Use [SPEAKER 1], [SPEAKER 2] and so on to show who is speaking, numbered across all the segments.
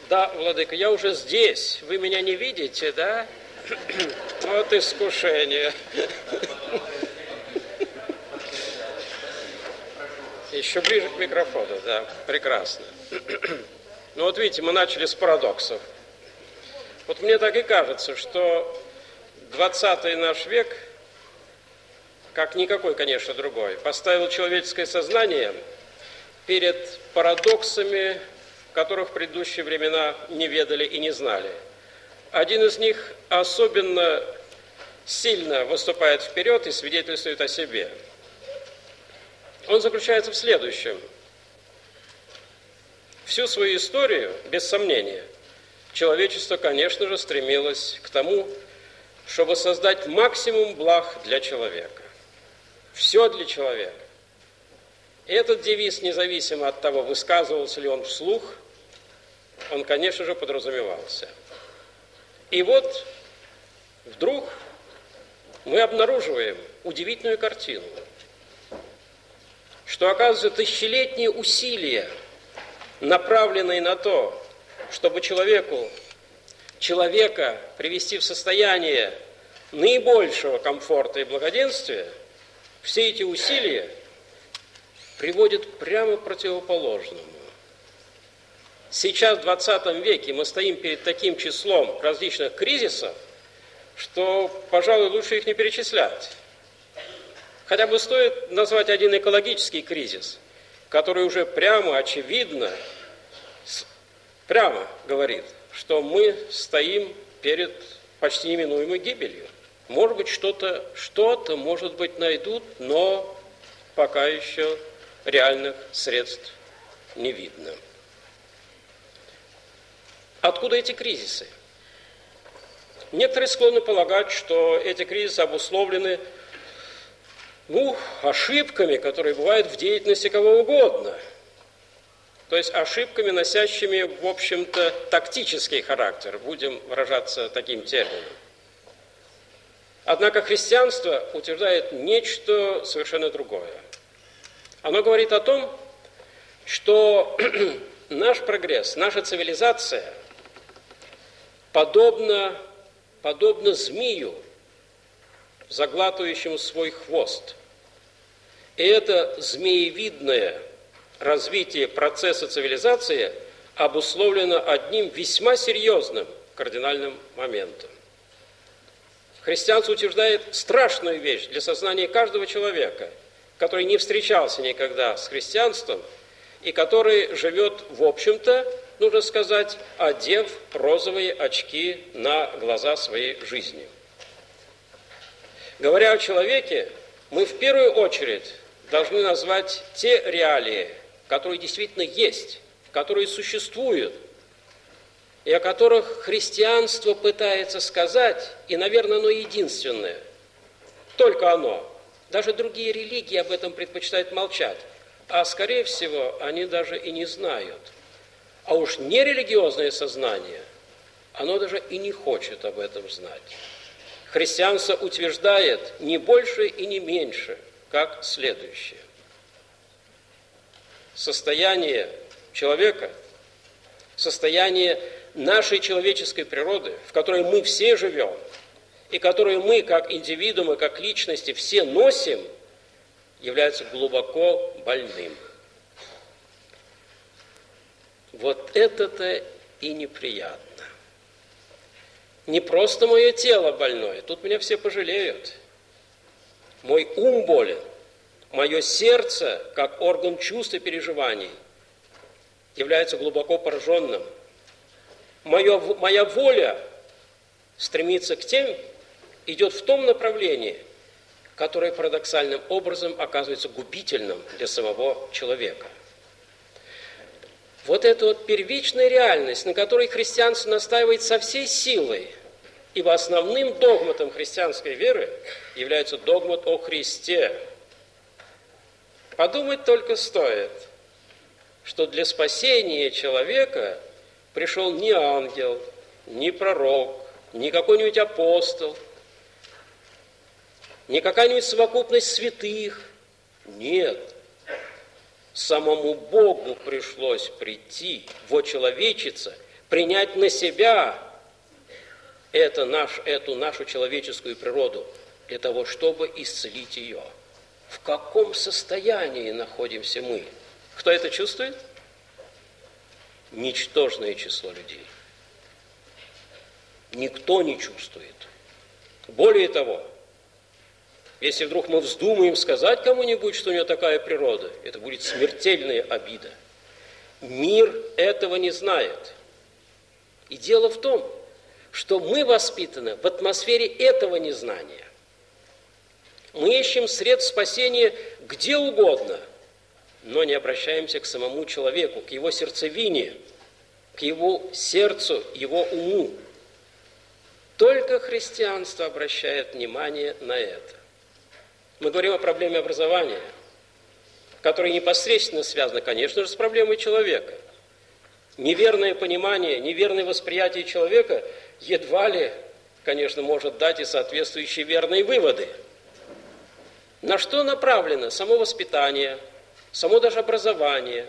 [SPEAKER 1] Да, владыка, я уже здесь. Вы меня не видите, да? Вот искушение. Еще ближе к микрофону, да, прекрасно. Ну вот видите, мы начали с парадоксов. Вот мне так и кажется, что 20-й наш век, как никакой, конечно, другой, поставил человеческое сознание перед парадоксами, которых в предыдущие времена не ведали и не знали. Один из них особенно сильно выступает вперед и свидетельствует о себе. Он заключается в следующем. Всю свою историю, без сомнения, человечество, конечно же, стремилось к тому, чтобы создать максимум благ для человека. Все для человека. И этот девиз, независимо от того, высказывался ли он вслух, он, конечно же, подразумевался. И вот вдруг мы обнаруживаем удивительную картину, что, оказывается, тысячелетние усилия, направленные на то, чтобы человека привести в состояние наибольшего комфорта и благоденствия, все эти усилия приводят прямо к противоположному. Сейчас, в 20 веке, мы стоим перед таким числом различных кризисов, что, пожалуй, лучше их не перечислять. Хотя бы стоит назвать один экологический кризис, который уже прямо, очевидно, прямо говорит, что мы стоим перед почти неминуемой гибелью. Может быть, что-то, может быть, найдут, но пока еще реальных средств не видно. Откуда эти кризисы? Некоторые склонны полагать, что эти кризисы обусловлены ошибками, которые бывают в деятельности кого угодно. То есть ошибками, носящими, в общем-то, тактический характер, будем выражаться таким термином. Однако христианство утверждает нечто совершенно другое. Оно говорит о том, что наш прогресс, наша цивилизация подобна змею, заглатывающему свой хвост. И это змеевидное развитие процесса цивилизации обусловлено одним весьма серьезным кардинальным моментом. Христианство утверждает страшную вещь для сознания каждого человека, который не встречался никогда с христианством и который живет, в общем-то, нужно сказать, одев розовые очки на глаза своей жизни. Говоря о человеке, мы в первую очередь должны назвать те реалии, которые действительно есть, которые существуют, и о которых христианство пытается сказать, и, наверное, оно единственное, только оно. Даже другие религии об этом предпочитают молчать, а, скорее всего, они даже и не знают. А уж нерелигиозное сознание, оно даже и не хочет об этом знать. Христианство утверждает не больше и не меньше, как следующее. Состояние человека, состояние нашей человеческой природы, в которой мы все живем, и которую мы, как индивидуумы, как личности, все носим, является глубоко больным. Вот это-то и неприятно. Не просто мое тело больное, тут меня все пожалеют. Мой ум болен, мое сердце, как орган чувств и переживаний, является глубоко пораженным. Моя воля стремится к тем, идет в том направлении, которое парадоксальным образом оказывается губительным для самого человека. Вот эта вот первичная реальность, на которой христианство настаивает со всей силой, ибо основным догматом христианской веры является догмат о Христе. Подумать только стоит, что для спасения человека пришел не ангел, не пророк, не какой-нибудь апостол, не какая-нибудь совокупность святых. Нет. Самому Богу пришлось прийти, вочеловечиться, принять на себя эту нашу человеческую природу для того, чтобы исцелить ее. В каком состоянии находимся мы? Кто это чувствует? Ничтожное число людей. Никто не чувствует. Более того, если вдруг мы вздумаем сказать кому-нибудь, что у него такая природа, это будет смертельная обида. Мир этого не знает. И дело в том, что мы воспитаны в атмосфере этого незнания. Мы ищем средств спасения где угодно, но не обращаемся к самому человеку, к его сердцевине, к его сердцу, его уму. Только христианство обращает внимание на это. Мы говорим о проблеме образования, которая непосредственно связана, конечно же, с проблемой человека. Неверное понимание, неверное восприятие человека едва ли, конечно, может дать и соответствующие верные выводы. На что направлено само воспитание, само даже образование?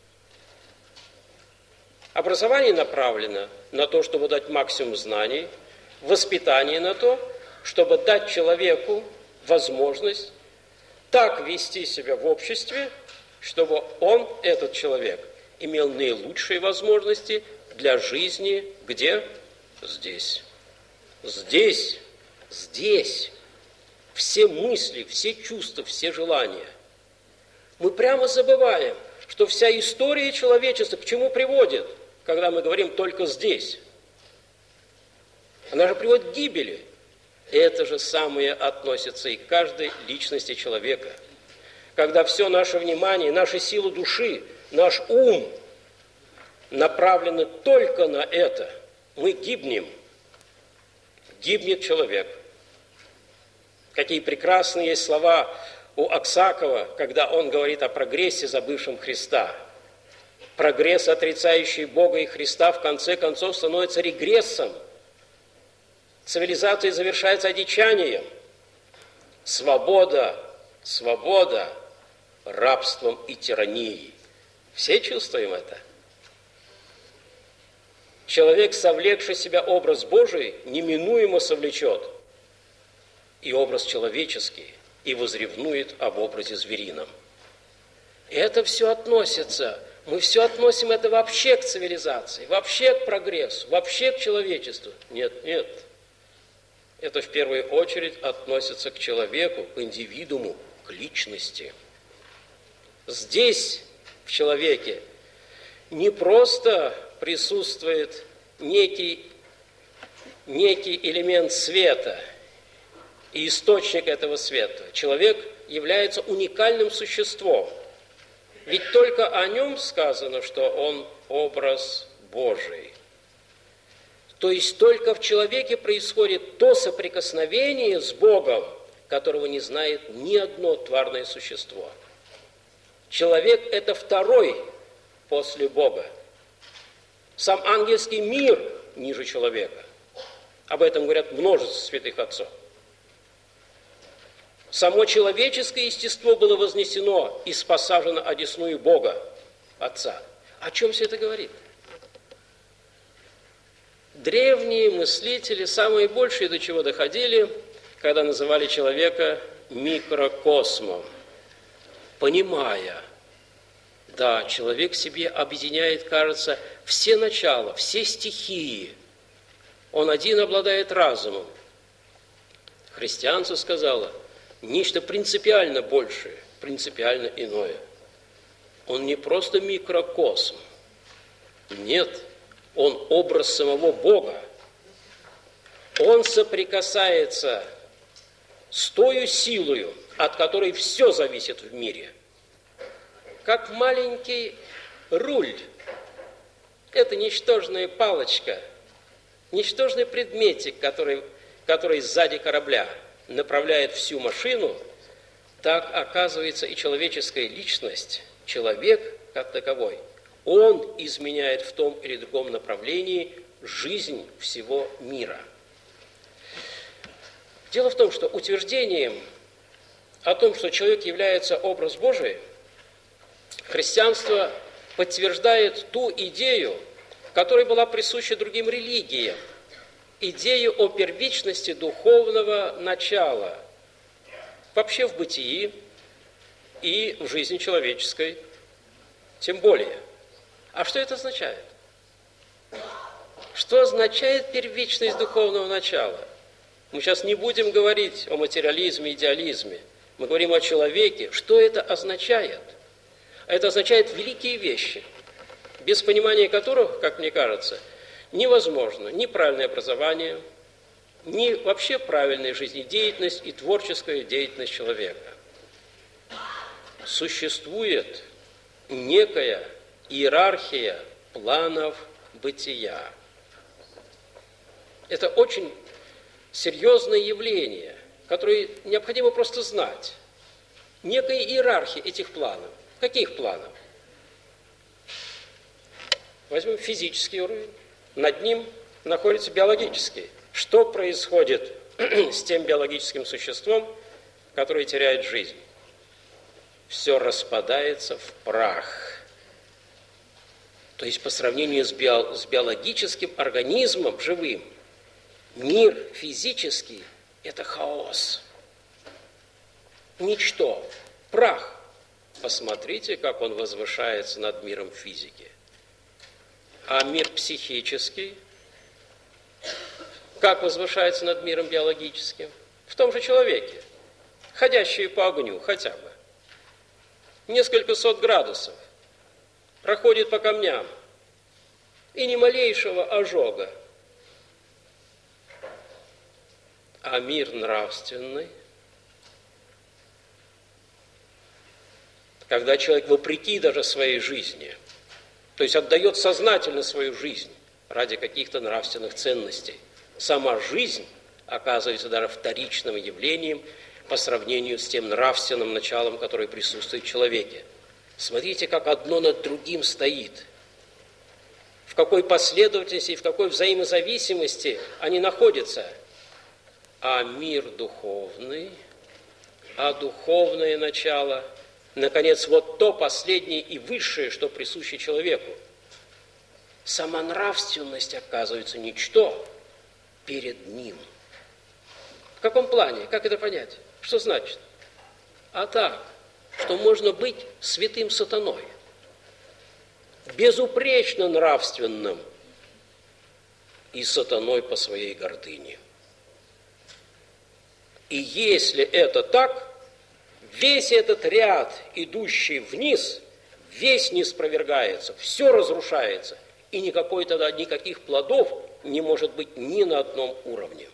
[SPEAKER 1] Образование направлено на то, чтобы дать максимум знаний, воспитание на то, чтобы дать человеку возможность так вести себя в обществе, чтобы он, этот человек, имел наилучшие возможности для жизни где? Здесь. Здесь. Здесь. Все мысли, все чувства, все желания. Мы прямо забываем, что вся история человечества к чему приводит, когда мы говорим «только здесь». Она же приводит к гибели. Это же самое относится и к каждой личности человека. Когда все наше внимание, наша сила души, наш ум направлены только на это, мы гибнем. Гибнет человек. Какие прекрасные есть слова у Аксакова, когда он говорит о прогрессе, забывшем Христа. Прогресс, отрицающий Бога и Христа, в конце концов становится регрессом. Цивилизация завершается одичанием. Свобода, свобода, рабством и тиранией. Все чувствуем это? Человек, совлекший в себя образ Божий, неминуемо совлечет и образ человеческий, и возревнует об образе зверином. И это все относится, мы все относим это вообще к цивилизации, вообще к прогрессу, вообще к человечеству. Нет, нет. Это в первую очередь относится к человеку, к индивидууму, к личности. Здесь, в человеке, не просто присутствует некий элемент света и источник этого света. Человек является уникальным существом. Ведь только о нем сказано, что он образ Божий. То есть только в человеке происходит то соприкосновение с Богом, которого не знает ни одно тварное существо. Человек – это второй после Бога. Сам ангельский мир ниже человека. Об этом говорят множество святых отцов. Само человеческое естество было вознесено и спосажено одесную Бога, Отца. О чем все это говорит? Древние мыслители, самые большие до чего доходили, когда называли человека микрокосмом, понимая, да, человек в себе объединяет, кажется, все начала, все стихии. Он один обладает разумом. Христианство сказало нечто принципиально большее, принципиально иное. Он не просто микрокосм. Нет, он образ самого Бога. Он соприкасается с той силою, от которой все зависит в мире. Как маленький руль. Это ничтожная палочка, ничтожный предметик, который сзади корабля направляет всю машину, так оказывается и человеческая личность, человек как таковой, он изменяет в том или другом направлении жизнь всего мира. Дело в том, что утверждением о том, что человек является образ Божий, христианство подтверждает ту идею, которая была присуща другим религиям, идею о первичности духовного начала вообще в бытии и в жизни человеческой тем более. А что это означает? Что означает первичность духовного начала? Мы сейчас не будем говорить о материализме, идеализме. Мы говорим о человеке. Что это означает? Это означает великие вещи, без понимания которых, как мне кажется, невозможно ни правильное образование, ни вообще правильная жизнедеятельность и творческая деятельность человека. Существует некая иерархия планов бытия. Это очень серьезное явление, которое необходимо просто знать. Некая иерархия этих планов. Каких планов? Возьмем физический уровень. Над ним находится биологический. Что происходит с тем биологическим существом, которое теряет жизнь? Все распадается в прах. То есть по сравнению с биологическим организмом живым, мир физический – это хаос. Ничто. Прах. Посмотрите, как он возвышается над миром физики. А мир психический, как возвышается над миром биологическим? В том же человеке, ходящие по огню хотя бы. Несколько сот градусов, проходит по камням, и ни малейшего ожога. А мир нравственный, когда человек вопреки даже своей жизни, то есть отдает сознательно свою жизнь ради каких-то нравственных ценностей, сама жизнь оказывается даже вторичным явлением по сравнению с тем нравственным началом, которое присутствует в человеке. Смотрите, как одно над другим стоит, в какой последовательности и в какой взаимозависимости они находятся. А мир духовный, а духовное начало, наконец, вот то последнее и высшее, что присуще человеку. Сама нравственность оказывается ничто перед ним. В каком плане? Как это понять? Что значит? А так, что можно быть святым сатаной, безупречно нравственным и сатаной по своей гордыне. И если это так, весь этот ряд, идущий вниз, весь не спровергается, все разрушается, и никаких плодов не может быть ни на одном уровне.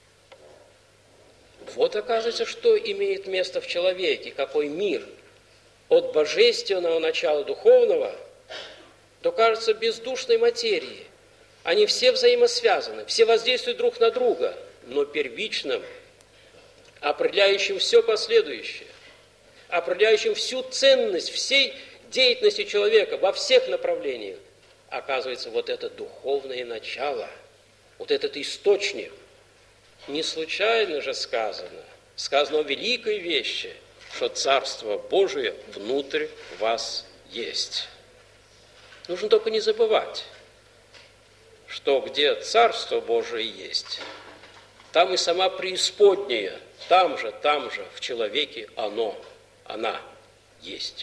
[SPEAKER 1] Вот оказывается, что имеет место в человеке, какой мир. От божественного начала духовного до, кажется, бездушной материи. Они все взаимосвязаны, все воздействуют друг на друга, но первичным, определяющим все последующее, определяющим всю ценность всей деятельности человека во всех направлениях, оказывается вот это духовное начало, вот этот источник. Не случайно же сказано о великой вещи, что Царство Божие внутрь вас есть. Нужно только не забывать, что где Царство Божие есть, там и сама преисподняя, там же, в человеке она есть.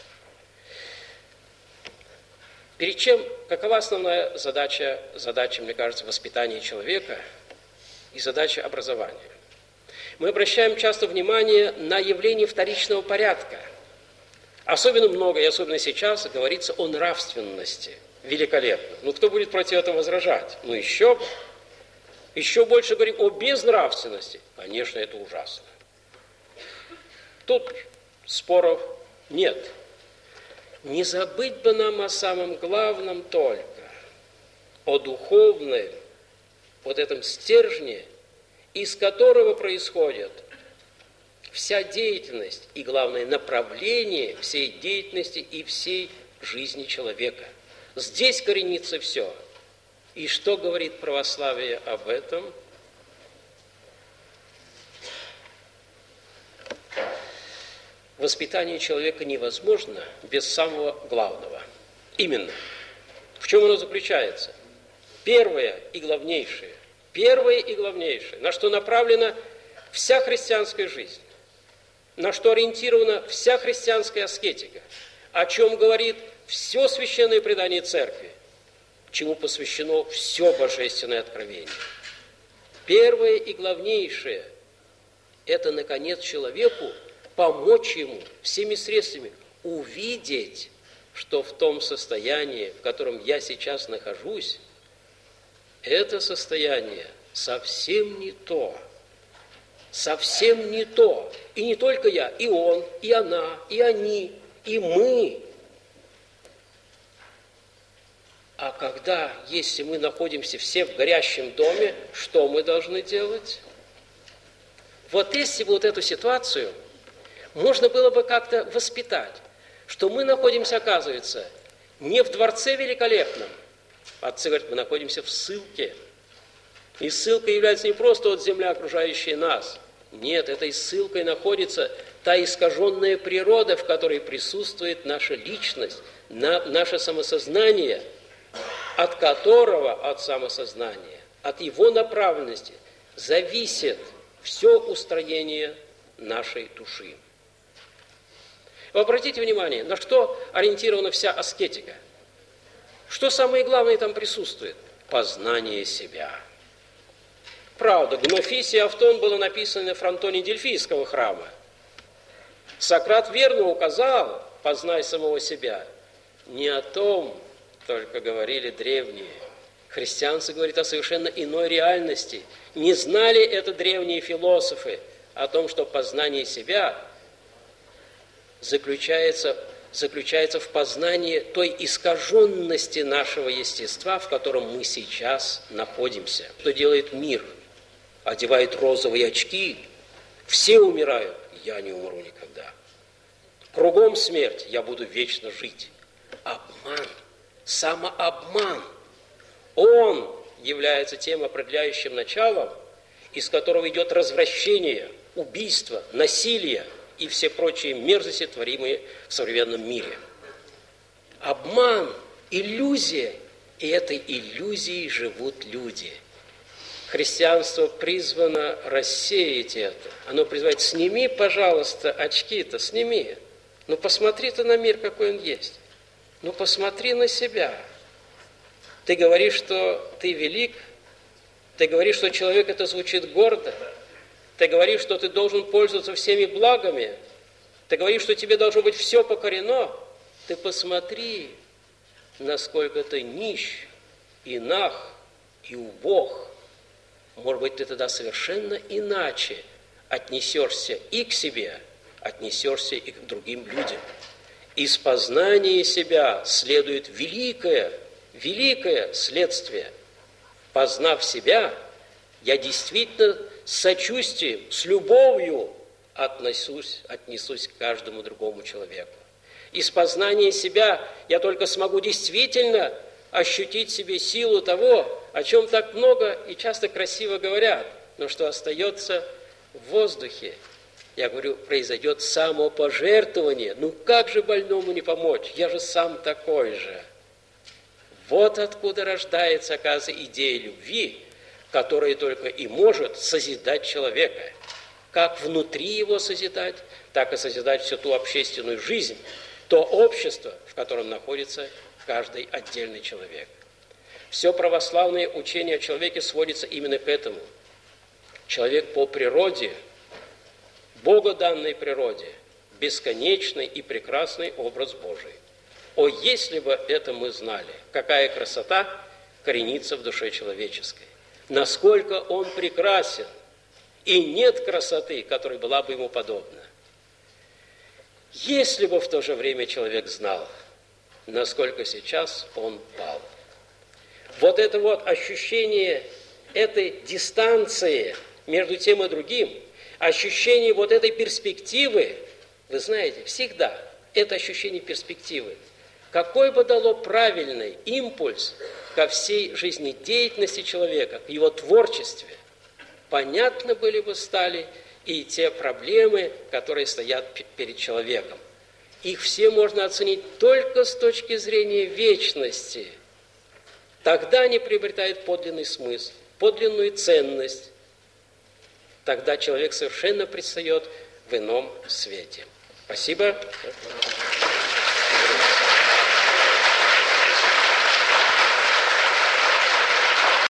[SPEAKER 1] Перед чем, какова основная задача, мне кажется, воспитания человека и задача образования? Мы обращаем часто внимание на явление вторичного порядка. Особенно много, и особенно сейчас, говорится о нравственности. Великолепно. Кто будет против этого возражать? Еще больше говорим о безнравственности. Конечно, это ужасно. Тут споров нет. Не забыть бы нам о самом главном только, о духовном, вот этом стержне, из которого происходит вся деятельность и, главное, направление всей деятельности и всей жизни человека. Здесь коренится все. И что говорит православие об этом? Воспитание человека невозможно без самого главного. Именно В чем оно заключается? Первое и главнейшее, на что направлена вся христианская жизнь, на что ориентирована вся христианская аскетика, о чем говорит все священное предание Церкви, чему посвящено все божественное откровение. Первое и главнейшее – это, наконец, человеку помочь ему всеми средствами увидеть, что в том состоянии, в котором я сейчас нахожусь, это состояние совсем не то. Совсем не то. И не только я, и он, и она, и они, и мы. А когда, если мы находимся все в горящем доме, что мы должны делать? Вот если бы вот эту ситуацию можно было бы как-то воспитать, что мы находимся, оказывается, не в дворце великолепном, отцы говорят, мы находимся в ссылке. И ссылкой является не просто вот земля, окружающая нас. Нет, этой ссылкой находится та искаженная природа, в которой присутствует наша личность, наше самосознание, от которого, от самосознания, от его направленности зависит все устроение нашей души. Вы обратите внимание, на что ориентирована вся аскетика. Что самое главное там присутствует? Познание себя. Правда, Гнофис и Автон было написано на фронтоне Дельфийского храма. Сократ верно указал, познай самого себя. Не о том только говорили древние. Христианство говорит о совершенно иной реальности. Не знали это древние философы о том, что познание себя заключается в познании той искаженности нашего естества, в котором мы сейчас находимся. Что делает мир? Одевает розовые очки, все умирают, я не умру никогда. Кругом смерть, я буду вечно жить. Обман, самообман, он является тем определяющим началом, из которого идет развращение, убийство, насилие и все прочие мерзости, творимые в современном мире. Обман, иллюзия, и этой иллюзией живут люди. Христианство призвано рассеять это. Оно призывает, сними, пожалуйста, очки-то, сними. Ну, посмотри-то на мир, какой он есть. Ну, посмотри на себя. Ты говоришь, что ты велик. Ты говоришь, что человек это звучит гордо. Ты говоришь, что ты должен пользоваться всеми благами. Ты говоришь, что тебе должно быть все покорено. Ты посмотри, насколько ты нищ, и наг, и убог. Может быть, ты тогда совершенно иначе отнесешься и к себе, отнесешься и к другим людям. Из познания себя следует великое следствие. Познав себя, я действительно с сочувствием, с любовью отнесусь к каждому другому человеку. Из познания себя я только смогу действительно ощутить в себе силу того, о чем так много и часто красиво говорят, но что остается в воздухе. Я говорю, произойдет самопожертвование. Ну как же больному не помочь? Я же сам такой же. Вот откуда рождается, оказывается, идея любви, которая только и может созидать человека. Как внутри его созидать, так и созидать всю ту общественную жизнь, то общество, в котором находится каждый отдельный человек. Все православное учение о человеке сводится именно к этому. Человек по природе, богоданной природе, бесконечный и прекрасный образ Божий. О, если бы это мы знали, какая красота коренится в душе человеческой, насколько он прекрасен, и нет красоты, которая была бы ему подобна. Если бы в то же время человек знал, насколько сейчас он пал. Вот это вот ощущение этой дистанции между тем и другим, ощущение вот этой перспективы, вы знаете, всегда это ощущение перспективы, какой бы дало правильный импульс ко всей жизнедеятельности человека, к его творчестве, понятно были бы стали и те проблемы, которые стоят перед человеком. Их все можно оценить только с точки зрения вечности, тогда они приобретают подлинный смысл, подлинную ценность. Тогда человек совершенно предстает в ином свете. Спасибо.